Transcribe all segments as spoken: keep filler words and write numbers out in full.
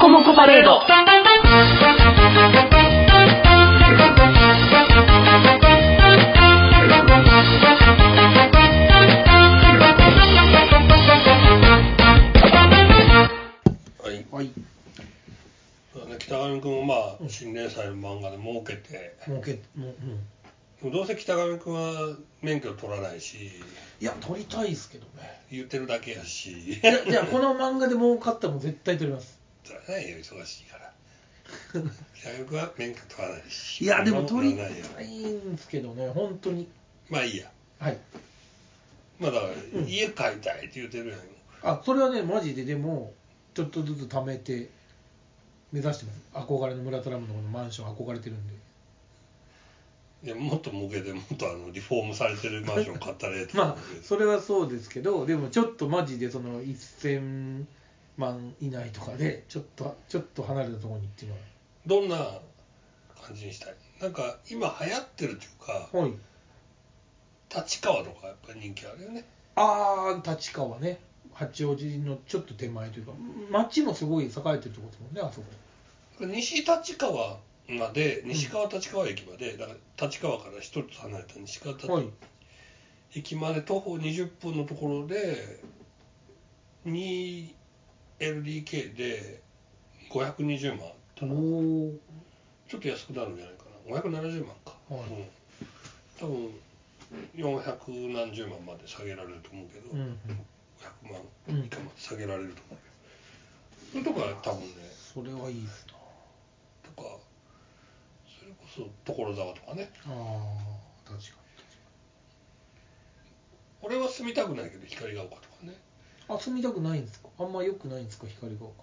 コモコパレード。 はい、そうね、北上くんもまあ、うん、新連載の漫画で儲けて儲けもう、 うん、どうせ北上くんは免許取らないし、 いや取りたいですけどね、 言ってるだけやし、 いやじゃあこの漫画で儲かったらもう絶対取ります。 取らないよ、忙しいから北上くんは免許取らないし、 いやでも取りたいんですけどね、本当に。 まあいいや、 はい、 まあだから、うん、家買いたいって言ってるやん。 あ、それはねマジで、でもちょっとずつ貯めて目指してます。憧れの村田ラムのこのマンション憧れてるんで。 いや、もっと儲けて、もっとあのリフォームされてるマンション買ったらええとまあそれはそうですけど、でもちょっとマジでそのせんまん以内とかでちょっとちょっと離れたところにっていうのは。 どんな感じにしたい？なんか今流行ってるっていうか、 はい、 立川とかやっぱり人気あるよね。 ああ、立川ね、八王子のちょっと手前というか、町もすごい栄えてるところですもんね、あそこ。 西立川まで、西川立川駅まで、うん、だから立川から一つ離れた西川立川駅まで徒歩にじゅっぷんのところで にエルディーケー でごひゃくにじゅうまんあったな。ちょっと安くなるんじゃないかな、ごひゃくななじゅうまんか、はい、うん、多分よんひゃくなんじゅうまんまで下げられると思うけど、うんうん、ごひゃくまん以下まで下げられると思うけど、うん、そういうとこは多分ね、 それはいいですな。 とか、それこそ所沢とかね。 ああ、確かに確かに。 俺は住みたくないけど光が丘とかね。 あ、住みたくないんですか。あんま良くないんですか、光が丘って。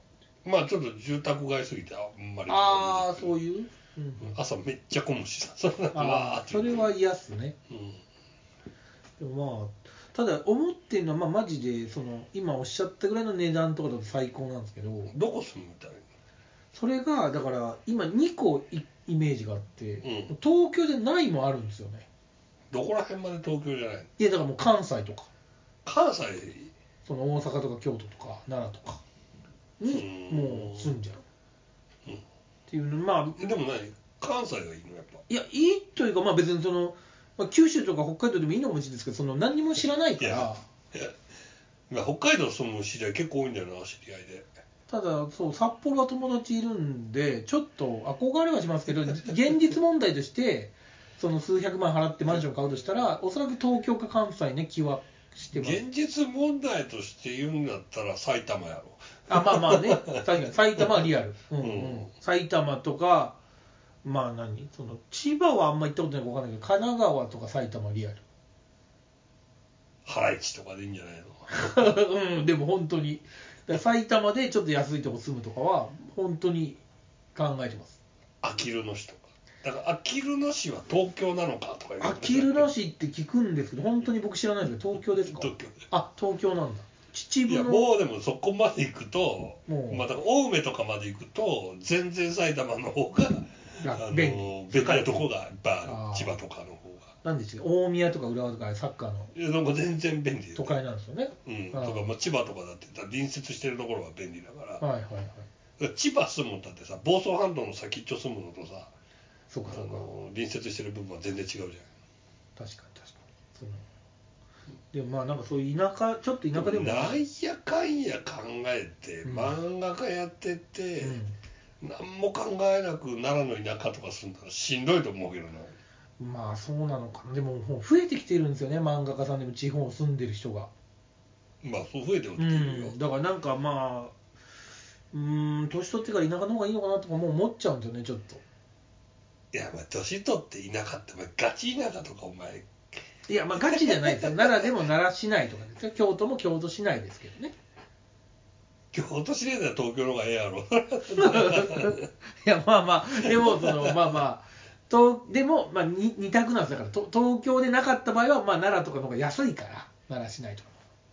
まあちょっと住宅街すぎてあんまり。 ああ、そういう、 うんうん、朝めっちゃ混むしさ、それはそれは嫌っすね、うん、でもまあただ思ってるのは、まあ、マジでその今おっしゃったぐらいの値段とかだと最高なんですけど、 どこ住むみたいな。 それがだから今にこイメージがあって、うん、東京じゃないもあるんですよね。 どこら辺まで東京じゃない？ いやだからもう関西とか、 関西、 その大阪とか京都とか奈良とかにもう住んじゃう、うん、っていうの。まあでも何、関西がいいのやっぱ。 いや、いいというか、まあ別にその、まあ、九州とか北海道でもいいのかもしれないですけど、その何にも知らないから。いやいや、北海道住む知り合い結構多いんだよな、知り合いで。 ただそう札幌は友達いるんでちょっと憧れはしますけど現実問題としてその数百万払ってマンション買うとしたらおそらく東京か関西ね気はしてます。 現実問題として言うんだったら埼玉やろ。 あ、まあまあね、確かに埼玉はリアル、うんうんうん、埼玉とか、まあ何その千葉はあんま行ったことないか分かんないけど神奈川とか埼玉リアル。 原市とかでいいんじゃないのうん、でも本当にだ埼玉でちょっと安いとこ住むとかは本当に考えてます。 あきる野市とかだから、あきる野市は東京なのかとか言う。 あきる野市って聞くんですけど本当に僕知らないんですけど東京ですか？ 東京。 あ、東京なんだ。秩父の。 いやもうでもそこまで行くと、まあ、だから青梅とかまで行くと全然埼玉の方があの便利なとこがいっぱいある。千葉とかの方がなんですよ、大宮とか浦和とかサッカーの。 いやなんか全然便利、ね、 都会なんですよね。 うんとか、まあ、千葉とかだって隣接してるところは便利だから、 はいはいはい、 千葉住むんだってさ、房総半島の先っちょ住むのとさ、 そうかそうか、 あの隣接してる部分は全然違うじゃん。確かに確かにそのでもまあなんかそういう田舎ちょっと田舎でもなんやかんや考えて、うん、漫画家やってて、うん、何も考えなく奈良の田舎とか住んだらしんどいと思うけどな。 まあそうなのかな。でももう増えてきてるんですよね、漫画家さんでも地方住んでる人が。 まあそう増えてるっていうよ、うん、だからなんかまあうーん年取ってから田舎の方がいいのかなとかもう思っちゃうんですよねちょっと。 いやまあ年取って田舎ってガチ田舎とかお前いやまあガチじゃないですよ奈良でも奈良市内とかですよ。京都も京都市内ですけどね。 京都市内では東京の方がええやろいやまあまあでもそのまあまあとでもまあ二択なんです。だからと東京でなかった場合はまあ奈良とかの方が安いから奈良市内とか。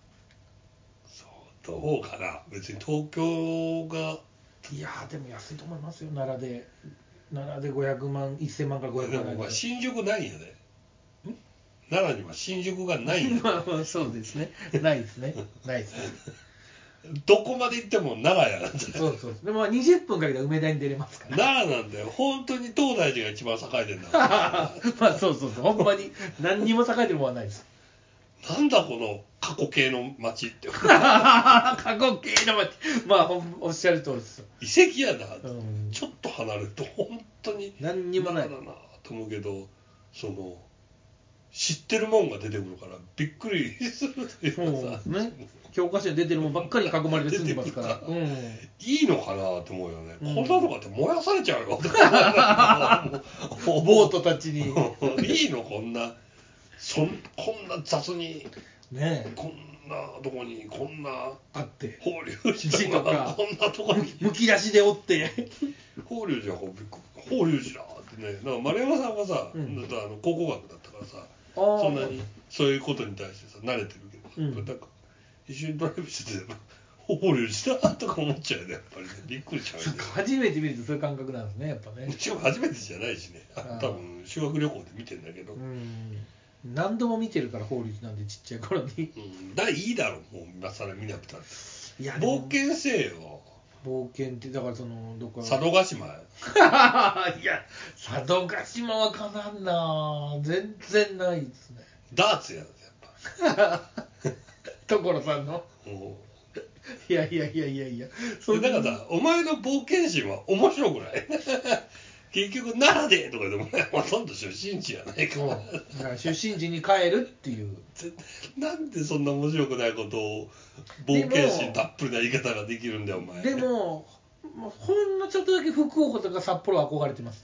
そうどうかな、別に東京が。 いやでも安いと思いますよ奈良で。奈良でごひゃくまんせんまんからごひゃくまんでもまあ新宿ないんやで。奈良には新宿がないんやまあまあそうですね、ないですねないですねどこまで行っても奈良やん。 そうそう。でもにじゅっぷんかけたら梅田に出れますから。 奈良なんだよ。本当に東大寺が一番栄えてんだから。 まあそうそうそう。ほんまに何にも栄えてるものはないです。 なんだこの過去形の町って。 過去形の町。まあほんおっしゃる通りですよ。 遺跡やな、 うん、 ちょっと離れると本当に何にもない奈良だなと思うけど、その知ってるもんが出てくるからびっくりするというかさ、 そうですね。教科書に出てるもんばっかりに囲まれて住んでますから。うん、 いいのかなと思うよね、 うん、 こんなとこって燃やされちゃうよとか思うボートたちにいいのこんなそんこんな雑にね、 こんなとこにこんなあって法隆寺とかこんなとこにむき出しでおって法隆寺は法隆寺だってね。なんか丸山さんはさ、うん、だってあの考古学だったからさ、そんなにそういうことに対してさ慣れてるけど、うん、なんか一緒にドライブしてて法隆寺だとか思っちゃうよね、やっぱりね。びっくりしちゃうよね。 初めて見るとそういう感覚なんですね、やっぱね。 しかも初めてじゃないしね、多分修学旅行で見てんだけど、うん、 何度も見てるから法隆寺なんで、ちっちゃい頃に、うん、 だいいだろもう今更見なくたって。いや冒険せよ。 冒険ってだからそのどっか佐渡島いや佐渡島はかなんな、全然ないですね。 ダーツややっぱ所さんのいやいやいやいやいや、 それだからさ、お前の冒険心は面白くない結局奈良でとかでもほとんど出身地やないか。 だから出身地に帰るっていうなんでそんな面白くないことを冒険心たっぷりな言い方ができるんだよお前。 でもほんのちょっとだけ福岡とか札幌は憧れてます。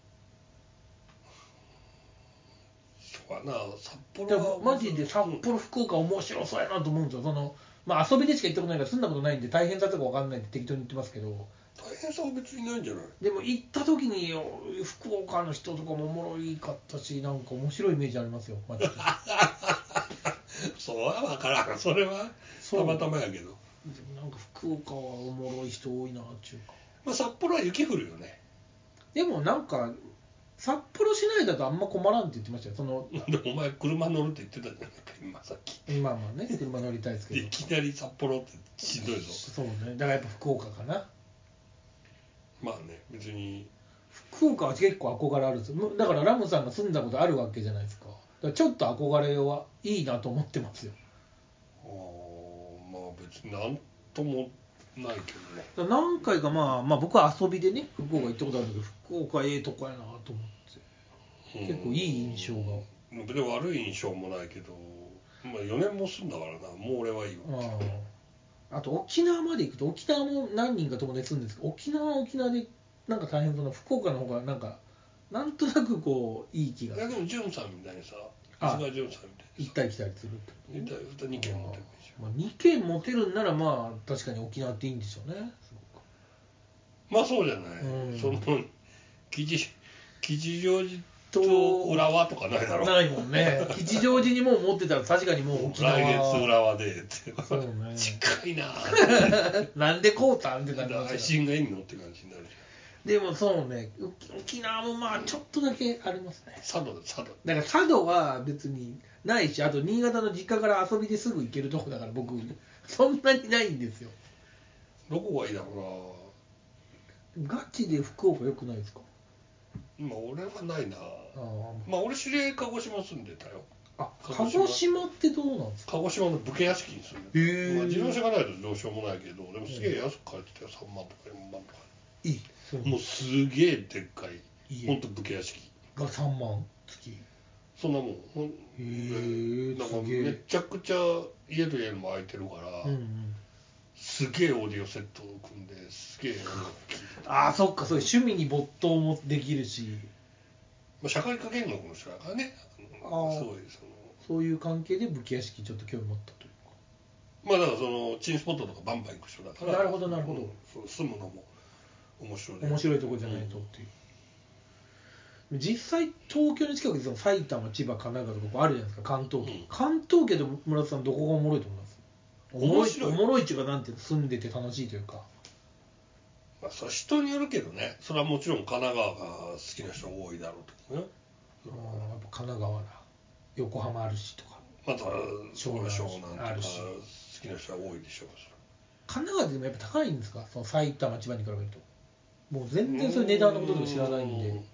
そうやな、札幌はマジで札幌福岡面白そうやなと思うんですよ。そのまあ遊びでしか行ったことないから住んだことないんで大変さとか分かんないって適当に言ってますけど、 大変さは別にないんじゃない。 でも行った時に福岡の人とかもおもろいかったし、なんか面白いイメージありますよマジでそうは分からん、それはたまたまやけど。 なんか福岡はおもろい人多いなっていうか、 まあ、札幌は雪降るよね。 でもなんか札幌市内だとあんま困らんって言ってましたよ。そのお前車乗るって言ってたじゃないか今さっき。 まあまあね、車乗りたいですけどいきなり札幌ってしんどいぞ。 そうね、だからやっぱ福岡かな。 まあね、別に福岡は結構憧れあるんですよ。だからラムさんが住んだことあるわけじゃないですか。だからちょっと憧れはいいなと思ってますよ。 あまあ別になんともないけどね。何回かまあまあ僕は遊びでね福岡行ったことあるんだけど、福岡ええとこやなと思って、結構いい印象が。 別に悪い印象もないけど、まあよねんも住んだからな、もう俺はいいわ。 ああと沖縄まで行くと、沖縄も何人か友達住んでるんですけど、沖縄は沖縄でなんか大変そうな、福岡の方がなんかなんとなくこういい気が。 いやでもジュンさんみたいにさ、石川ジュンさんみたいに行ったり来たりするって言ったらにけん持てるでしょ。 まあ、にけん持てるんならまあ確かに沖縄っていいんでしょうね。 まあそうじゃない、うん、その吉吉祥寺と浦和とかないだろ。 ないもんね。吉祥寺にもう持ってたら確かにもう沖縄来月浦和でってそうね近いななんでこうたんってなります配信がいいのって感じになるじゃん。でもそうね、沖縄もまあちょっとだけありますね。 佐渡佐渡だから佐渡は別にないし、あと新潟の実家から遊びですぐ行けるとこだから僕そんなにないんですよ。 どこがいいだろうな。ガチで福岡良くないですか。 今俺はないなあ。まあ俺知り合い鹿児島住んでたよ。 あ、鹿児島ってどうなんですか。 鹿児島の武家屋敷に住んでた。へえ。まあ自動車がないとどうしようもないけど、でもすげえ安く買えてたよ。さんまんとかよんまんとか。いい。もうすげえでっかい。ほんと武家屋敷。 がさんまん月。 そんなもん。へえ。なんかめちゃくちゃ家と家も空いてるから。うんうん、すげえオーディオセットを組んですげえ音楽聴いてた。 ああそっか、そういう趣味に没頭もできるし、 まあ、社会科見学の人だからね。ああすごいそのそういう関係で武家屋敷ちょっと興味持ったというか。 まあだからそのチンスポットとかバンバン行く人だから。 なるほどなるほど、うん、 そう住むのも面白い、 ね、面白いとこじゃないとっていう、うん、実際東京の近くでその埼玉千葉神奈川とかこうあるじゃないですか、関東圏、うん、関東圏で村田さんどこがおもろいと思います。おもろいおもろいっていうかなんていうの、住んでて楽しいというか。 まあそれは人によるけどね。それはもちろん神奈川が好きな人が多いだろうと思うよ。 ああやっぱ神奈川だ、横浜あるしとか、 また湘南とか好きな人は多いでしょう。 神奈川でもやっぱ高いんですか、その埼玉千葉に比べると。もう全然そういう値段のこととか知らないんで。 ん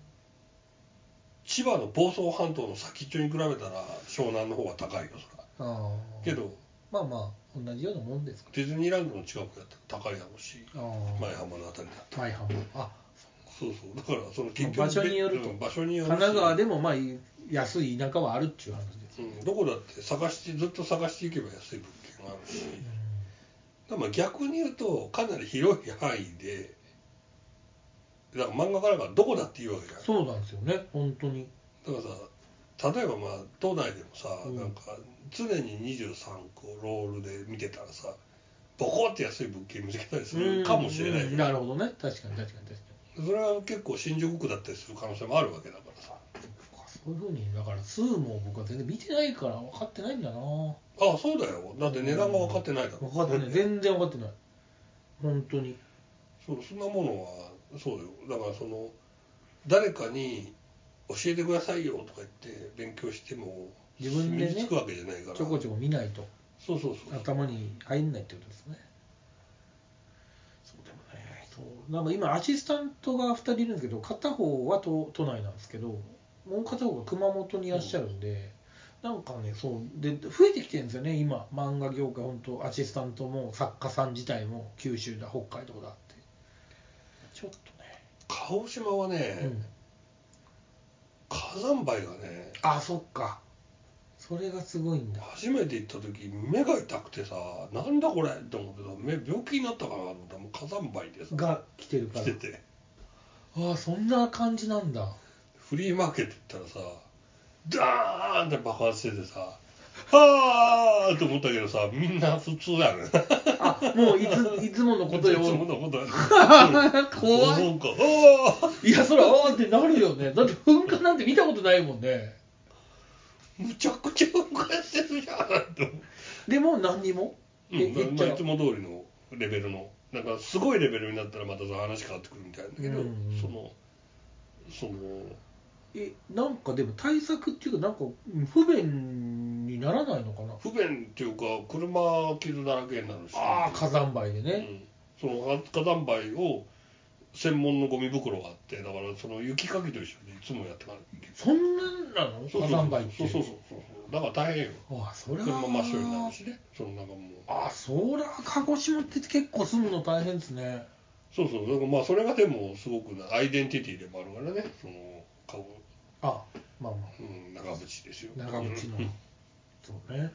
千葉の房総半島の先っちょに比べたら湘南の方が高いよそら。 あけどまあまあ同じようなもんですか。 ディズニーランドの近くやったら高いだろうし、 あ前浜のあたりだったら。 前浜、あそうそう、だからその結局、 まあ場所によると、 うん場所によるし、 神奈川でもまあ安い田舎はあるっていう話ですよね。 うん、どこだって探してずっと探していけば安い物件があるし、だからまあ逆に言うとかなり広い範囲で、だから漫画家なんかどこだっていうわけじゃん。 そうなんですよね、本当に。 だからさ、例えばまあ都内でもさ、 うんなんか常ににじゅうさんこロールで見てたらさ、ボコって安い物件見つけたりするかもしれないじゃん。 うんなるほどね、確かに確かに確かに。 それは結構新宿区だったりする可能性もあるわけだからさ。 そういうふうに、だから数も僕は全然見てないから分かってないんだな。 ああそうだよ、だって値段が分かってないだろ。 分かってない、全然分かってない、本当に。 そうそんなものはそうよ。だからその誰かに教えてくださいよとか言って勉強しても自分でね身につくわけじゃないから、 ちょこちょこ見ないとそうそうそう頭に入んないってことですね。そうでもね、そうなんか今アシスタントがふたりいるんですけど、片方は都都内なんですけど、もう片方が熊本にいらっしゃるんで、うん、なんかね、そうで増えてきてるんですよね今、漫画業界。本当アシスタントも作家さん自体も九州だ北海道だって、ちょっとね。 鹿児島はね、うん、火山灰がね、 あそっか、それがすごいんだ。 初めて行った時目が痛くてさ、なんだこれって思ってさ、目病気になったかなと思ったらもう火山灰でさが来てるから来てて、 ああそんな感じなんだ。 フリーマーケット行ったらさ、ダーンって爆発しててさ、はーって思ったけどさ、みんな普通やね。 あ、もういついつものことよ。 いつものことやね。 怖い。 なんか、あいや、それあーってなるよね。だって噴火なんて見たことないもんね。 むちゃくちゃ噴火してるじゃんって。 でも何にも、 うん、まあいつも通りのレベルの、なんかすごいレベルになったらまたさ話変わってくるみたいなんだけど、 うんそのそのえなんかでも対策っていうか、なんか不便にならないのかな。 不便っていうか車傷だらけになるし、 ああ火山灰でね、 うん、その火山灰を専門のゴミ袋があって、だからその雪かきと一緒でいつもやってかないといけない。 そんなんなの火山灰って。 そうそうそうそうそうだから大変よ。 あそれは車真っ白になるしね、そのなんかもうあそりゃ鹿児島って結構住むの大変ですね。 そうそう、だからまあそれがでもすごくアイデンティティでもあるからね、その顔、 あまあまあ、 うん、長渕ですよ、 長渕のそうね。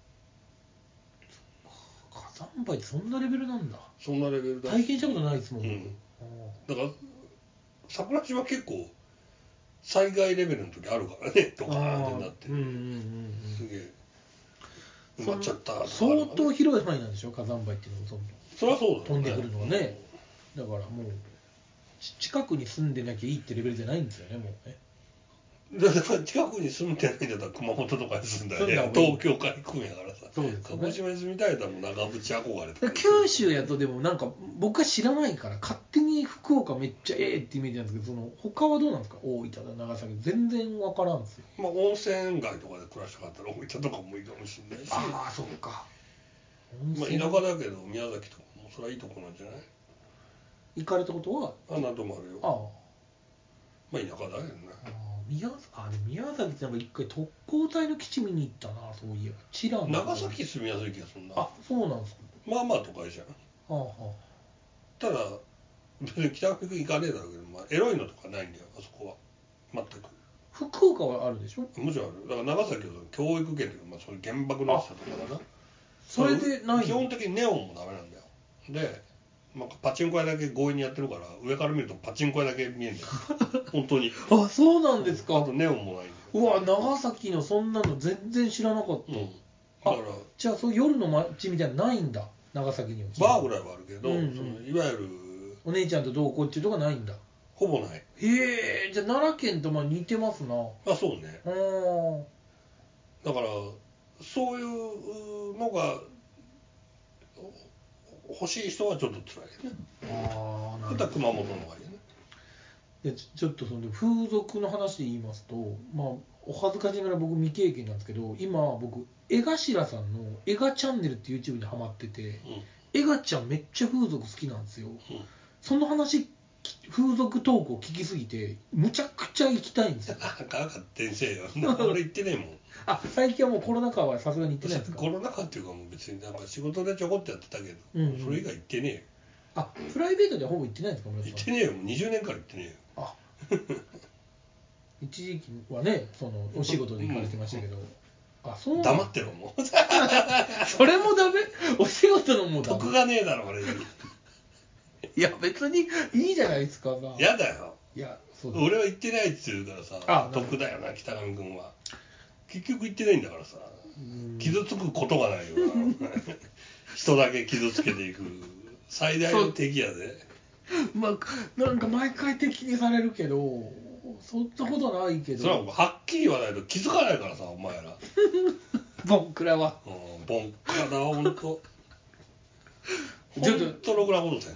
火山灰ってそんなレベルなんだ。 そんなレベルだし体験したことないですもん、 うん、だから桜島結構災害レベルの時あるからね、ドカーンってなって、うんうんうんうん、すげえ埋まっちゃったとか、ね、 相当広い範囲なんでしょ火山灰っていうのも。 そりゃそうだ、ね、 飛んでくるのはね、うん、だからもう近くに住んでなきゃいいってレベルじゃないんですよね、もうね。 だから近くに住んでないんだったら熊本とかに住んだら、ね、東京から行くんやからさ。そうです、ね、鹿児島に住みたいだもん、長渕憧れとか。 九州やとでもなんか僕は知らないから勝手に福岡めっちゃええってイメージなんですけど、その他はどうなんですか、大分だ長崎全然分からんですよ。 まあ温泉街とかで暮らしたかったら大分とかもいいかもしれないし、 ああそっか、 まあ田舎だけど宮崎とかもそれはいいとこなんじゃない。 行かれたことはあ何度もあるよ。ああまあ田舎だけどね。 宮あでも宮崎ってなんか一回特攻隊の基地見に行ったな、そういえば。チラン長崎住みやすい気がするな。 あそうなんですか。 まあまあ都会じゃん、はあはあ、ただ別に北福行かねえだろうけど、まあ、エロいのとかないんだよあそこは全く。 福岡はあるでしょ。 もちろんある。だから長崎は教育圏というか、まあ、そういう原爆のやつとかだな。 それでない。 基本的にネオンもダメなんだよ。で、まあ、パチンコ屋だけ強引にやってるから上から見るとパチンコ屋だけ見えるんだよ本当に。 あそうなんですか。 あとネオンもないんだよ。 うわ長崎のそんなの全然知らなかった、うん、だからじゃあそう夜の街みたいなのないんだ長崎には。 バーぐらいはあるけど、うんうん、そのいわゆるお姉ちゃんと同行っていうとこないんだ。 ほぼない。 へえ、じゃあ奈良県とまあ似てますな。 あそうね。だからそういうのが欲しい人はちょっと辛いよね。ああなるほど。熊本の方がいいよね。 でちょっとその風俗の話で言いますと、まあお恥ずかしながら僕未経験なんですけど、今僕江頭さんの江頭チャンネルって YouTube にハマってて、 エガちゃんめっちゃ風俗好きなんですよ、 うん、 その話風俗トークを聞きすぎてむちゃくちゃ行きたいんですよ。 あかんかってんせえよ俺行ってねえもん。 あ、最近はもうコロナ禍はさすがに行ってないんですか？ コロナ禍っていうかもう別になんか仕事でちょこってやってたけど、うんうん、それ以外行ってねえよ。 あ、プライベートではほぼ行ってないんですか？ 行ってねえよ、もうにじゅうねんから行ってねえよ。あ一時期はね、そのお仕事で行かれてましたけど、うん、あ、そうなん黙ってろもうそれもダメ？お仕事のもうダメ？ 得がねえだろ俺にいや別にいいじゃないですか。 やだよ。 いやそうだ、 俺は行ってないって言うからさ、得だよな北上君は。結局行ってないんだからさ、傷つくことがないよな人だけ傷つけていく最大の敵やで。 まあなんか毎回敵にされるけどそんなことないけど、 それははっきり言わないと気づかないからさお前らボンクラは、 うん、ボンクラだほんとちょっとほんとろくなことせん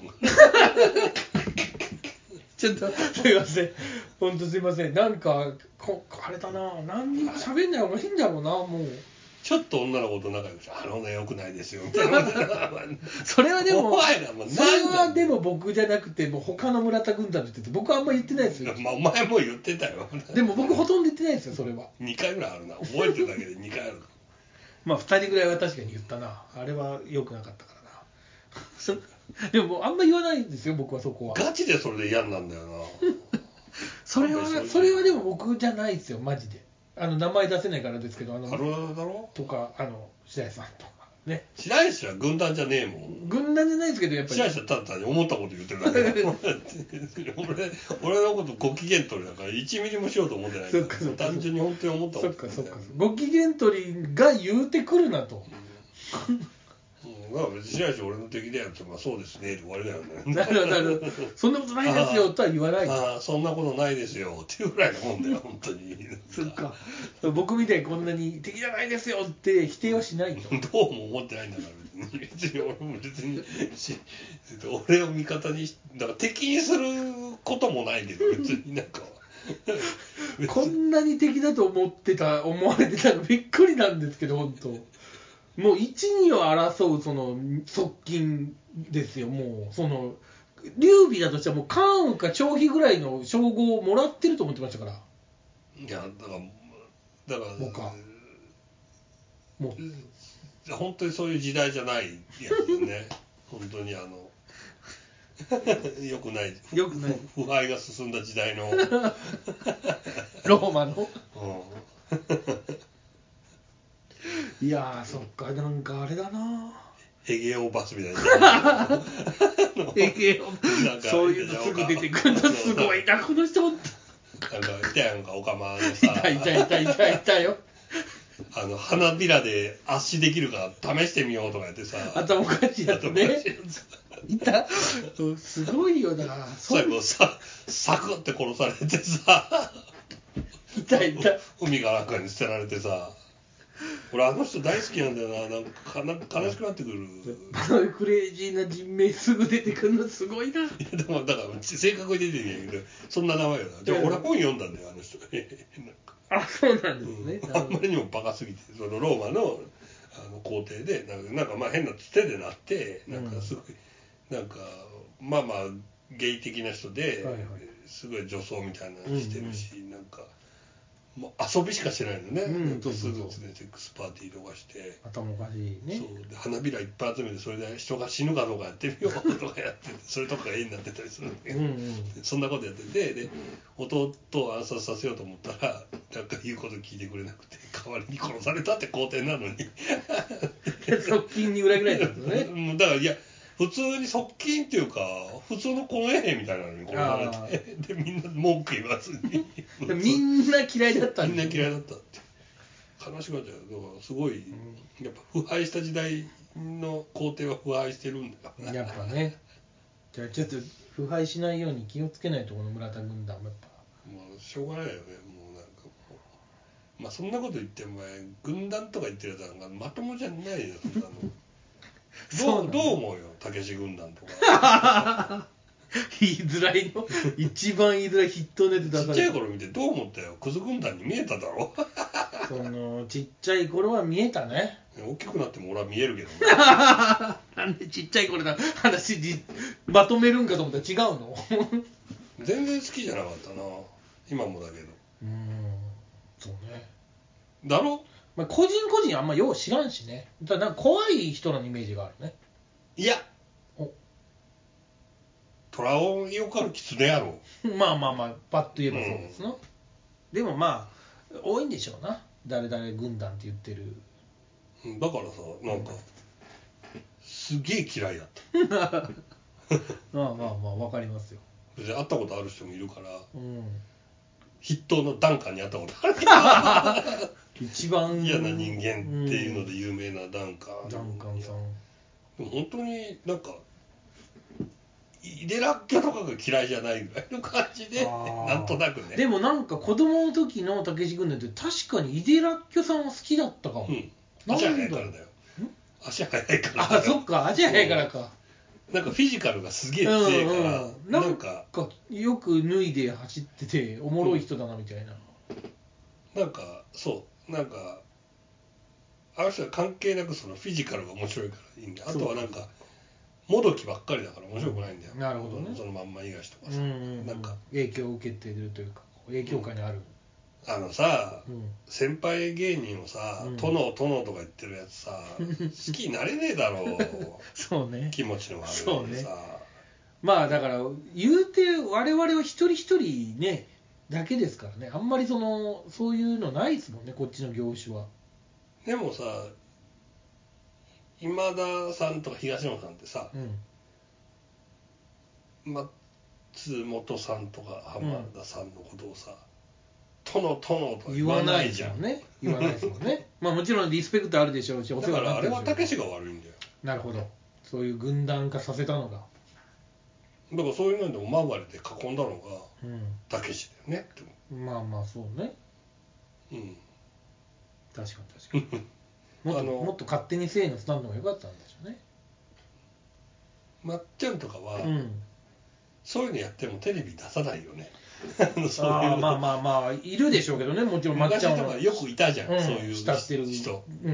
ちょっとすいません、ほんとすいません、なんかこあれだな、何にも喋んない方がいいんだろうな、もうちょっと女の子と仲良くしてあのねよくないですよみたいなそれはでもお前らもそれはでも僕じゃなくてもう他の村田軍団って言ってて僕はあんま言ってないですよまあお前も言ってたよでも僕ほとんど言ってないですよそれはにかいぐらいあるな覚えてるだけでにかいあるまあふたりぐらいは確かに言ったな、あれは良くなかったからなでもあんま言わないんですよ僕はそこはガチでそれで嫌なんだよなそれはそれはでも僕じゃないですよマジで、あの名前出せないからですけど、あのハローだろとかあの白石さんとかね、 白石は軍団じゃねえもん。 軍団じゃないですけどやっぱり白石はただ単に思ったこと言ってるだけだ俺俺のことご機嫌取りだからいちミリもしようと思ってないから、単純に本当に思ったこと言ってる。そっかそっか、ご機嫌取りが言うてくるなと、 うんうん、まあ別に白石俺の敵だよって、まあ、そうですねで終わりだよね。 なるほどなるほど、そんなことないですよとは言わない。 ああそんなことないですよっていうぐらいのもんだよ本当に。 そっか、僕みたいにこんなに敵じゃないですよって否定はしないと。 どうも思ってないんだから別に別に俺も別にし俺を味方にしだから敵にすることもないけど別になんかこんなに敵だと思ってた思われてたのびっくりなんですけど、本当もういちにを争うその側近ですよ。もうその劉備だとしたらもう関羽か張飛ぐらいの称号をもらってると思ってましたから。 いやだからだから僕はもう本当にそういう時代じゃないやつね本当にあのよくないよくない腐敗が進んだ時代のローマの、 うん、 いやーそっか、なんかあれだな、 エゲオバスみたいなエゲオそういうのすぐ出てくるのすごいなこの人。なんかいたやんかオカマのさ、 いたいたいたいたいたよあの花びらで圧死できるか試してみようとかやってさ頭おかしいやつねいたすごいよな、 最後さサクって殺されてさいたいた海かなんかに捨てられてさ、俺あの人大好きなんだよな、なんかなんか悲しくなってくる。 クレイジーな人名すぐ出てくるのすごいな。いやでもだから正確に出てきてけどそんな名前よな。じゃあ俺本読んだんだよあの人なんかあ、そうなんですね、 うん、あんまりにもバカすぎてそのローマのあの皇帝でなんかなんかまあ変なつてでなってなんかすごい、うん、なんかまあまあゲイ的な人で、はいはい、すごい女装みたいなのしてるし、うんうん、なんかもう遊びしかしてないのね、うん、そうそうそうすぐセックスパーティーとかして頭おかしいね。 そうで花びらいっぱい集めてそれで人が死ぬかどうかやってみようとかやっててそれとかが絵になってたりするんだけど、うん、うん、そんなことやっててで弟を暗殺させようと思ったらなんか言うこと聞いてくれなくて代わりに殺されたって皇帝なのに側近に裏切られたんですねだからいや普通に側近っていうか普通の近衛兵みたいなのに殺されてでみんな文句言わずにみんな嫌いだったんです、ね、みんな嫌いだったって悲しくなっちゃう。だからすごい、うん、やっぱ腐敗した時代の皇帝は腐敗してるんだよやっぱね。じゃあちょっと腐敗しないように気をつけないとこの村田軍団もやっぱもうしょうがないよね。もうなんかもうまあそんなこと言っても軍団とか言ってるやつなんかまともじゃないよそんなのどう、どう思うよたけし軍団とか言いづらいの一番言いづらい筆頭ネタ出された。 ちっちゃい頃見てどう思ったよクズ軍団に見えただろそのちっちゃい頃は見えたね。 大きくなっても俺は見えるけどねなんでちっちゃい頃だ話まとめるんかと思ったら違うの全然好きじゃなかったな、今もだけど。 うーん、そうね。 だろ、 まあ、個人個人あんまよう知らんしね。だからなんか怖い人のイメージがあるね。 いやお虎をよかる狐やろ。 まあまあまあパッと言えばそうですな、うん、でもまあ多いんでしょうな、誰々軍団って言ってる。 だからさ、なんか、うん、すげえ嫌いだったまあまあまあ分かりますよ。 別に会ったことある人もいるから、 うん、 筆頭のダンカンに会ったことある一番嫌な人間っていうので有名なダンカン、 うん、ダンカンさん。 でも本当になんかイデラッキョとかが嫌いじゃないぐらいの感じで、なんとなくね。 でもなんか子供の時のたけし軍団って確かにイデラッキョさんは好きだったかも、うん、 足速いからだよ。足速いからだよ。 あ、そっか、足速いからか。 なんかフィジカルがすげえ強いから、うんうん、 なんかよく脱いで走ってておもろい人だなみたいな、 うん、なんかそうなんかあの人は関係なくそのフィジカルが面白いからいいんだ。あとはなんかもどきばっかりだから面白くないんだよ、 うん、なるほどね。 そのまんま東とかさ、 うんうんうん、なんか影響を受けてるというか影響下にある、 うん、あのさ、うん、先輩芸人をさ「殿、うん、殿」とか言ってるやつさ好きになれねえだろうそうね、 気持ちの悪いさ。 そうね、まあだから言うて我々は一人一人ねだけですからね、あんまりそのそういうのないですもんね、こっちの業種は。 でもさ今田さんとか東野さんってさ、うん、松本さんとか浜田さんのことをさ、うん、殿殿とか言わないじゃん。 ね、言わないですもんねまあもちろんリスペクトあるでしょうし、お世話になってるでしょう。だからあれはたけしが悪いんだよ。 なるほど、そういう軍団化させたのが、 だからそういうのでおまわりで囲んだのがたけしだよねって。 まあまあそうね、 うん、 確かに確かにもっともっと勝手にせーのスタンドが良かったんでしょうね。 まっちゃんとかは、うん、そういうのやってもテレビ出さないよねそういうあまあまあまあいるでしょうけどね、もちろんまっちゃんとかよくいたじゃん、うん、そういう慕ってる人、うん、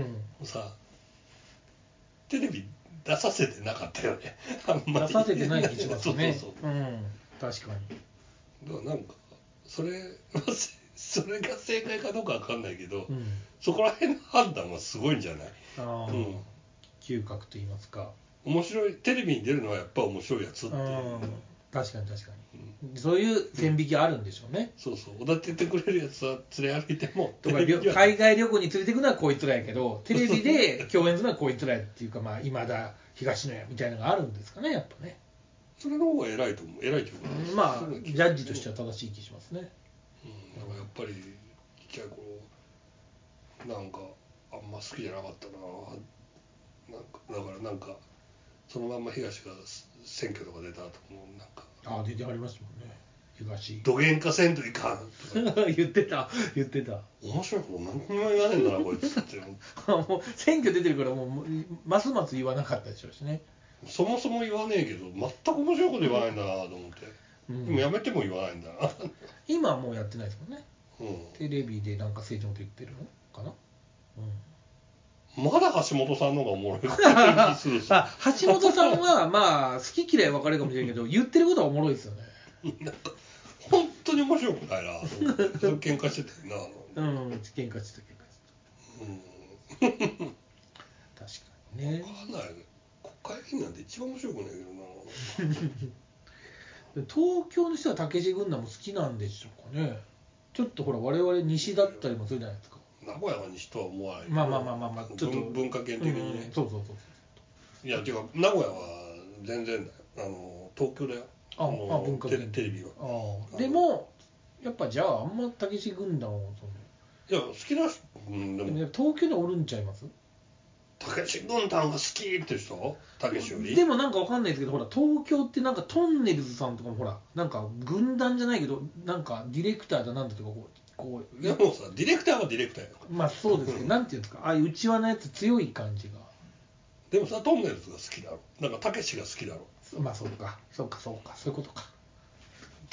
さテレビ出させてなかったよねあんまり出させてない気しますねそうそうそう、うん、 確かに。 だからなんかそれそれが正解かどうかわかんないけど、うん、そこら辺の判断はすごいんじゃない。 あ、うん、嗅覚と言いますか、 面白いテレビに出るのはやっぱ面白いやつっていう、 確かに確かに、うん、そういう線引きあるんでしょうね、 うん、そうそう、おだててくれるやつは連れ歩いてもとか海外旅行に連れてくのはこいつらやけどテレビで共演するのはこいつらやっていうか、まあ今田東野やみたいなのがあるんですかね、やっぱね。 それの方が偉いと思う、偉いというか、 うん、まあジャッジとしては正しい気しますね。 うん、だからやっぱりちっちゃい頃なんかあんま好きじゃなかったな。なんかだからなんかそのまんま東が選挙とか出た後もなんかああ出てありましたもんね、東どげんかせんといかんとか言ってた言ってた、 面白いこと何にも言わねえんだなこいつってもう選挙出てるからもうますます言わなかったでしょうしね。 そもそも言わねえけど全く面白いこと言わないんだなと思って、うん、でもやめても言わないんだな今はもうやってないですもんね、うん、テレビでなんか政治のこと言ってるのかな、 うん、まだ橋本さんの方がおもろい気するあ橋本さんはまあ好き嫌い分かれるかもしれないけど言ってることはおもろいですよねなんか本当に面白くないなと思ってそれ喧嘩してたよなうん喧嘩してた喧嘩してた、うん、確かにね。 分かんない国会議員なんて一番面白くないけどな東京の人はたけし軍団も好きなんでしょうかね。ちょっとほら我々西だったりもするじゃないですか。 名古屋は西とは思わないけど、 まあまあまあまあまあちょっと文化圏的にね、 うん、そうそうそうそういやていうか名古屋は全然だよ、あの東京だよ、 ああ文化圏テレビは。 あでもやっぱじゃああんまたけし軍団をそのいや好きな人、うん、 でもでも東京におるんちゃいます。 たけし軍団が好きって人たけしよりでもなんかわかんないですけどほら東京ってなんかトンネルズさんとかもほらなんか軍団じゃないけどなんかディレクターだなんだとかこうこういやもうさディレクターはディレクターやまあそうですけどなんていうんですかああいう内輪のやつ強い感じが。 でもさトンネルズが好きだろ、なんかたけしが好きだろ。 まあそうかそうかそうかそういうことか。 た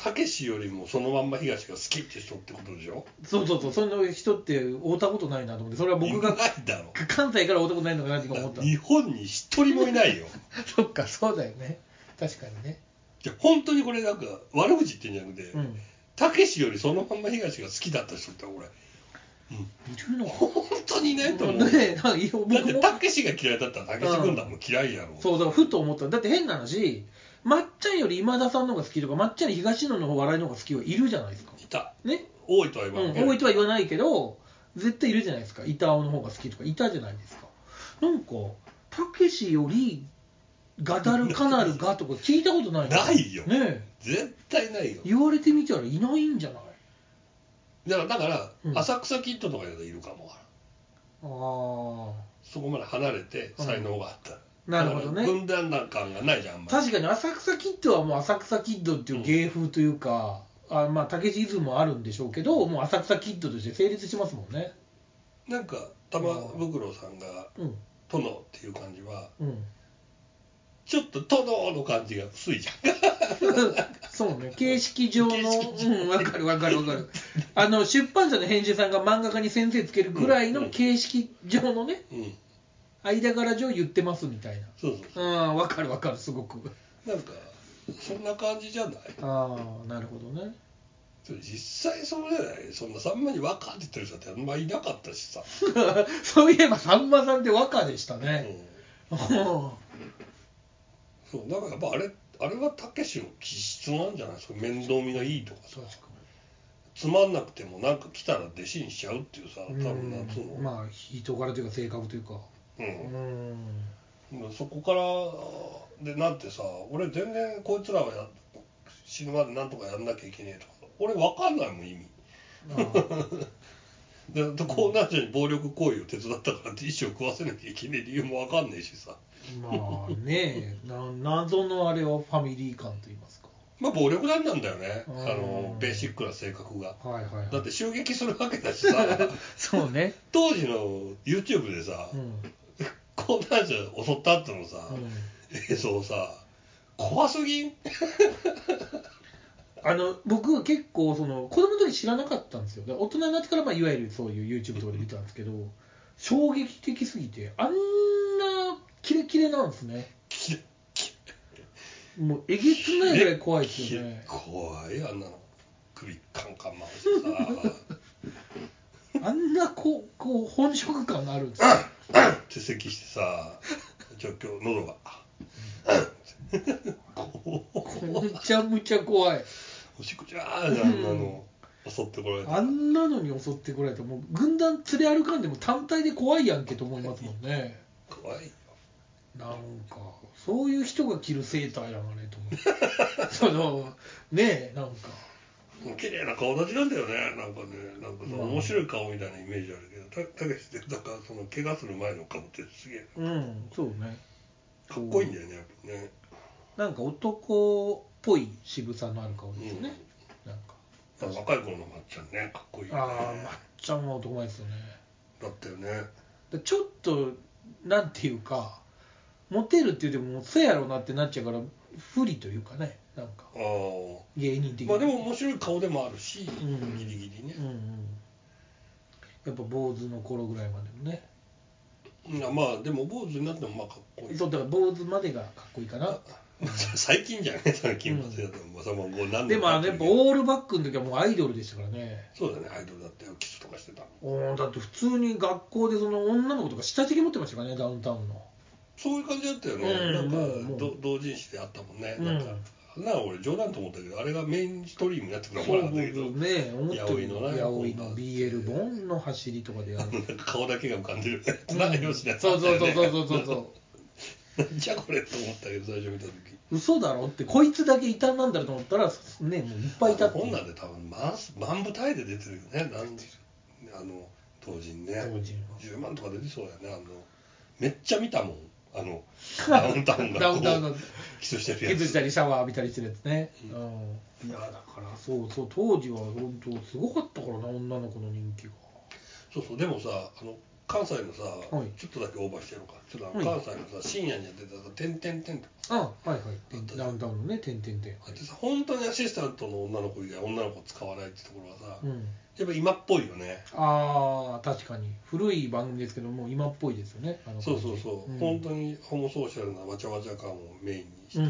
たけしよりもそのまんま東が好きって人ってことでしょ。 そうそうそう、その人って会ったことないなと思って、それは僕がいないだろ関西から会ったことないのかなって今思ったの。 日本に一人もいないよそっか、そうだよね、確かにね。 いや本当にこれなんか悪口言ってんじゃなくて、 うんたけしよりそのまんま東が好きだった人って俺、うん、 いるの本当にいないと思う、 ね、なんかいや僕もだってたけしが嫌いだったらたけし軍団も嫌いやろ、 そうだからふと思った。だって変な話、まっちゃんより今田さんの方が好きとか、まっちゃんより東野の方笑いの方が好きはいるじゃないですか。 いたね、 多いとは言わない、 うん、多いとは言わないけど絶対いるじゃないですか。板尾の方が好きとかいたじゃないですか。なんかたけしよりガダルカナルがとか聞いたことないないよ、 ね、 絶対ないよ。 言われてみたらいないんじゃない。 だからだから、 うん、 浅草キッドとかやったらいるかもわからん。 あそこまで離れて才能があったら、 うん、なるほどね。 軍団感がないじゃんあんまり。 確かに浅草キッドはもう浅草キッドっていう芸風というか、うん、あまあたけしイズムもあるんでしょうけど、もう浅草キッドとして成立しますもんね。 なんか玉袋さんが殿っていう感じは、うん、ちょっと殿の感じが薄いじゃんそうね、形式上の、うん、分かる分かる分かるあの出版社の編集さんが漫画家に先生つけるぐらいの形式上のね、うんうん、間柄上言ってますみたいな。 そうそうそう、 うん、分かる分かる、すごくなんかそんな感じじゃない。 ああ、なるほどね。 実際そうじゃない。そんなさんまに若って言ってる人ってあんまいなかったしさそういえばさんまさんって若でしたね、うん、 そうだからやっぱあれあれはたけしの気質なんじゃないですか。面倒見がいいとかさ、つまんなくてもなんか来たら弟子にしちゃうっていうさ、多分なんつうの、 まあ人柄というか性格というか、うん、 うん、そこからでなんてさ、俺全然こいつらはや死ぬまでなんとかやんなきゃいけねえとか俺分かんないもん意味でこうなっちゃうに暴力行為を手伝ったからって一生食わせなきゃいけない理由も分かんねえしさ。 まあねえな謎のあれはファミリー感と言いますか、 まあ暴力団なんだよね、あのベーシックな性格が、はいはいはい、だって襲撃するわけだしさそうね、当時の YouTube でさ、うん、こんなんじゃ襲った後のさ、うん、映像さ怖すぎんあの僕結構その子供の時知らなかったんですよ。大人になってからまあいわゆるそういう YouTube とかで見たんですけど、衝撃的すぎてあんなキレキレなんですね。 キレキレもうえげつないぐらい怖いですよね。 怖い、あんなの首カンカン回してさあんなこうこう本色感があるんですよって咳してさ、ちょ今日喉がむちゃむちゃ怖い。 おしっこじゃーじゃあんなの襲ってこられたら、 あんなのに襲ってこられたらもう軍団連れ歩かんでも単体で怖いやんけと思いますもんね。 怖いよ。 なんかそういう人が着るセーターやんあれと思ってそのねえなんか綺麗な顔立ちなんだよね。なんかね、なんかその面白い顔みたいなイメージあるけど、たたけしってだからその怪我する前の顔ってすげえ、 うん、そうね、 かっこいいんだよねやっぱね。 なんか男っぽい渋さのある顔ですよね、うん、なんか若い頃のまっちゃんね、かっこいいよね。 ああ、まっちゃんは男前ですよね。 だったよね。 だちょっとなんていうかモテるって言うてもそうやろうなってなっちゃうから不利というかね、なんかあ芸人的に。 まあでも面白い顔でもあるし、うん、ギリギリね、うんうん、 やっぱ坊主の頃ぐらいまでもね。 いやまあでも坊主になってもまあかっこいい。 そうだから坊主までがかっこいいかな。 最近じゃねえそれ金髪やと、うん、まあその後何でもあのやっぱオールバックの時はもうアイドルでしたからね。 そうだね、アイドルだってキスとかしてた。 おだって普通に学校でその女の子とか下敷き持ってましたからね、ダウンタウンの。 そういう感じだったよね、うん、なんか同人誌であったもんね、うん、なんかなあ俺冗談と思ったけどあれがメインストリームになってくるのは思わなかったけど、 そうね、思ってるのヤオイの ビーエル 本の走りとかでやるなんか顔だけが浮かんでるやつな、うん、そうそうそうそうそうそうなんじゃこれと思ったけど最初見た時嘘だろって、こいつだけいたなんだろうと思ったらね、もういっぱいいたって。 本なんで多分万部単位で出てるよね、なんあの同人ね、同人じゅうまんとか出てそうやね。あのめっちゃ見たもん、あのダウンタウンがこうキスしてるやつ、 キスしたりシャワー浴びたりしてるやつね、うん、いやだからそうそう当時は本当すごかったからな、女の子の人気が。 そうそう、でもさあの関西のさ、 はい、 ちょっとだけオーバーしてやろうか。ちょっと関西のさ、深夜にやってたさ、てんてんてんとかさ、 あ、はいはい、ダウンタウンのね、てんてんてん。 あってさ、本当にアシスタントの女の子以外女の子使わないってところがさ、 うん、 やっぱ今っぽいよね。 ああ、確かに古い番組ですけども今っぽいですよね。あのそうそうそう、 うん、 本当にホモソーシャルなわちゃわちゃ感をメインにして、 うんうんうん、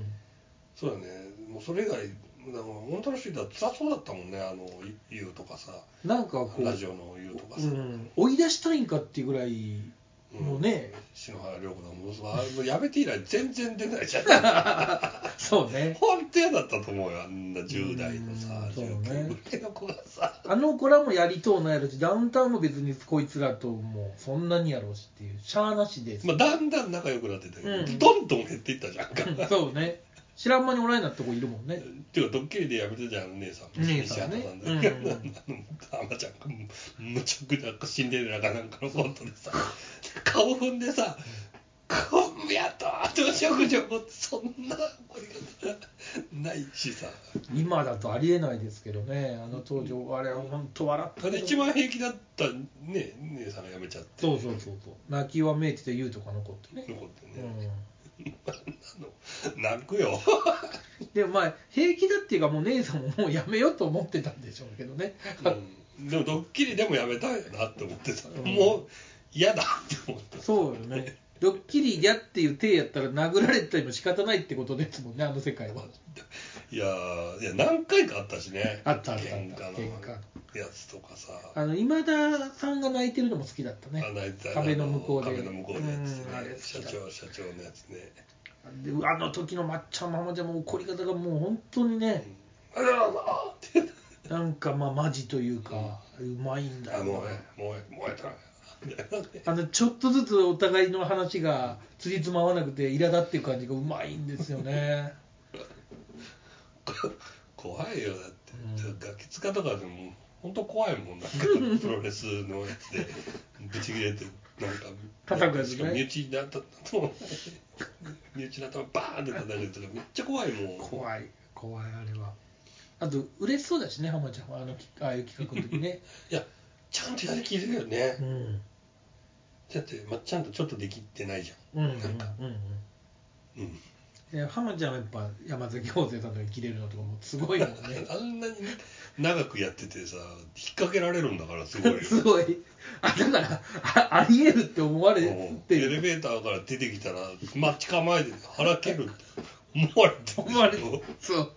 そうだね、もうそれ以外だから本当の人は辛そうだったもんね、あの言うとかさ、 なんかこうラジオの言うとかさ、 うん、追い出したいんかっていうぐらいのね、 うん、篠原涼子だもん、もうやめて以来全然出ないじゃんそうね、 本当嫌だったと思うよ、あんなじゅう代のさ、 うん、そうね、 じゅうきゅうぐらいの子がさ、 あの子らもやりとうないやろし、ダウンタウンも別にこいつらともうそんなにやろうしっていうしゃあなしです、 まあ、だんだん仲良くなってたけど、 うん、 どんどん減っていったじゃんか、 うん、そうね、知らん間におらんなって子いるもんね。 っていうかドッキリでやめてたじゃん、姉さん、 姉さんね、 西畑さんだけど、うん、あまちゃんがむちゃくちゃシンデレラかなんかのコントでさ、顔踏んでさ、こんやったーってちょくちょくそんなこれがないしさ、 今だとありえないですけどね、あの当時あれは本当笑ったけど、 一番平気だったね姉さんが辞めちゃって、 そうそうそうそう、泣きわめいてて言うとか残ってね、 残ってね、 うん、 泣くよでもまあ平気だっていうかもう姉さんももうやめようと思ってたんでしょうけどね、 うん、でもドッキリでもやめたいなって思ってた、 うん、 もう嫌だって思ってた、 そうよね、ドッキリやっていう体やったら殴られたりも仕方ないってことですもんね、あの世界は。 いやいや何回かあったしね、 あったあった喧嘩の喧嘩やつとかさ、 あの今田さんが泣いてるのも好きだったね、 あ泣いてた壁の向こうで、 壁の向こうのやつね、 あれ好社きだ長社長のやつね、 であの時のまっちゃんママちゃんも怒り方がもう本当にね、 うん、あらららってなんかまあマジというか、うん、うまいんだよな、 あもうえもうえもうえたらあのちょっとずつお互いの話がつじつま合わなくて苛立っていう感じがうまいんですよね怖いよだって、 うん、 ガキ使とかでも本当怖いもん、なんかプロレスのやつでブチ切れてなんか叩くやつね、 しかも身内になったと身内の頭バーンって叩くやつがめっちゃ怖いもん、 怖い怖いあれは。あと嬉しそうだしね、浜ちゃんはあのああいう企画の時ねいやちゃんとやりきれるよね、 うん、 だってまっちゃんとちょっとできてないじゃん、 うんうんなんかうんうんうんで浜ちゃんはやっぱ山崎邦生さんと切れるのとかもすごいもんねあんなに長くやっててさ引っ掛けられるんだからすごいよすごいあだからあありえるって思われてる、 エレベーターから出てきたら待ち構えて腹蹴るって思われてる思われてるそう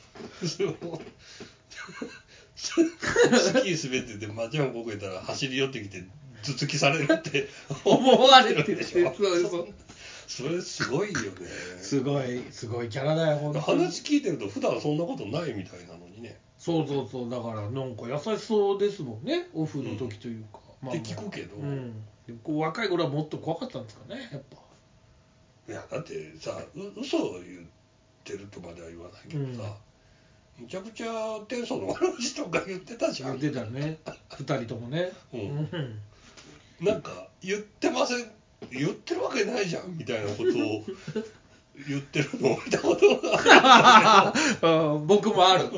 スキー滑っててマジャンこけたら走り寄ってきて頭突きされるって思われてるでしょ。 そうそうそれすごいよね。 すごいすごいキャラだよ本当に。 話聞いてると普段そんなことないみたいなのにね。 そうそうそうだからなんか優しそうですもんねオフの時というか、 うん、 まあまあ、 って聞くけど、 うん、でもこう若い頃はもっと怖かったんですかねやっぱ。 いやだってさう嘘を言ってるとまでは言わないけどさ、うん、むちゃくちゃ天素の悪口とか言ってたじゃん。 言ってたねふたりともね、 うんうん、 なんか言ってません言ってるわけないじゃんみたいなことを言ってるのを見たことがある僕もある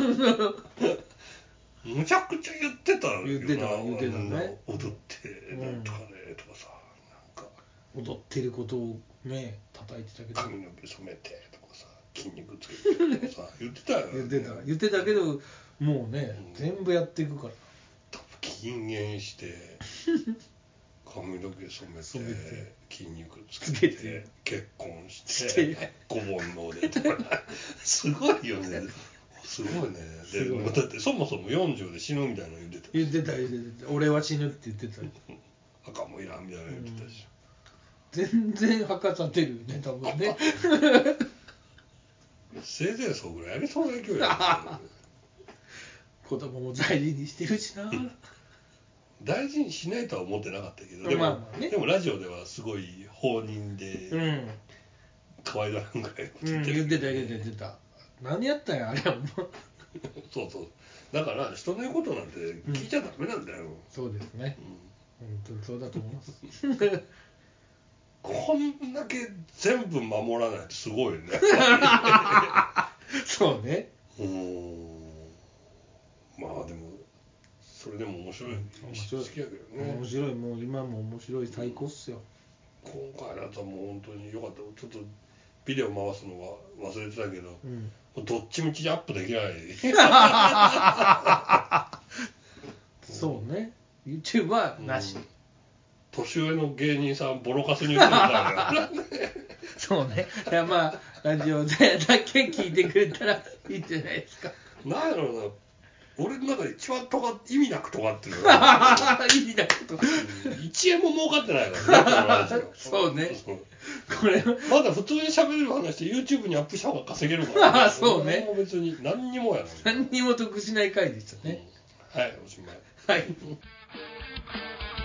むちゃくちゃ言ってたよな。 言ってた言ってたね踊ってなんとかねとかさ、なんか踊ってることをね叩いてたけど髪の毛染めてとかさ筋肉つけてとかさ言ってたよ、ね、 言ってた言ってたけどもうね、うん、全部やっていくから禁煙して髪の毛染めて染めて筋肉つけて, て結婚して子煩悩でとかすごいよねすごいねでもだってそもそもよんじゅうで死ぬみたいなの言ってた言ってた言ってた俺は死ぬって言ってた墓もいらんみたいなの言ってたし、 うん、全然墓立てるよね多分ねせいぜいそうぐらいやりそうな勢いだ子供も大事にしてるしな大事にしないとは思ってなかったけどでも、まあまあね、でもラジオではすごい放任で、うん、可愛がらんぐらい言ってた、うん、言ってた言ってた言ってた何やったんやあれはもうそうそうだから人の言うことなんて聞いちゃダメなんだよ、うん、 そうですね、うん、本当にそうだと思いますこんだけ全部守らないとすごいよねそうねうんまあでもそれでも面白い、 面白い好きやけどね。 面白い、もう今も面白い、最高っすよ。 今回のやつはもう本当に良かった。ちょっとビデオ回すのは忘れてたけど、うん、もうどっちみちアップできない。 そうね、 YouTube はなし、うん、 年上の芸人さんボロカスに言ってるからね。 そうね、いやまあラジオでだけ聞いてくれたらいいんじゃないですか。 なんやろうな、俺の中で一番とが意味なく尖ってるよ。 意味なくといちえんも儲かってないからね、このラジオ。 そうね。 そうこれまだ普通に喋れる話で YouTube にアップした方が稼げるから、 ね。そうね。 もう別に何にもやな。 何にも得しない回でしたね。 うん、はい、おしまい。 はい。